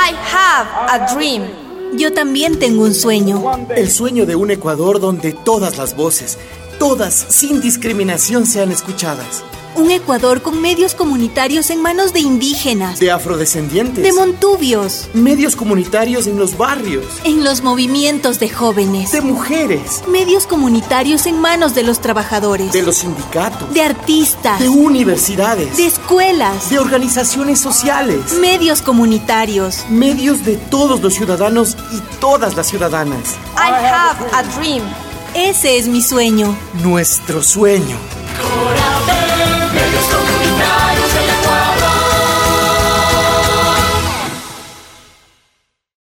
I have a dream. Yo también tengo un sueño. El sueño de un Ecuador donde todas las voces, todas sin discriminación, sean escuchadas. Un Ecuador con medios comunitarios en manos de indígenas, De afrodescendientes. de montubios, Medios comunitarios en los barrios. en los movimientos de jóvenes, De mujeres. medios comunitarios en manos de los trabajadores, De los sindicatos. de artistas, De universidades. de escuelas, De organizaciones sociales. medios comunitarios. Medios de todos los ciudadanos y todas las ciudadanas. I have a dream. Ese es mi sueño. Nuestro sueño.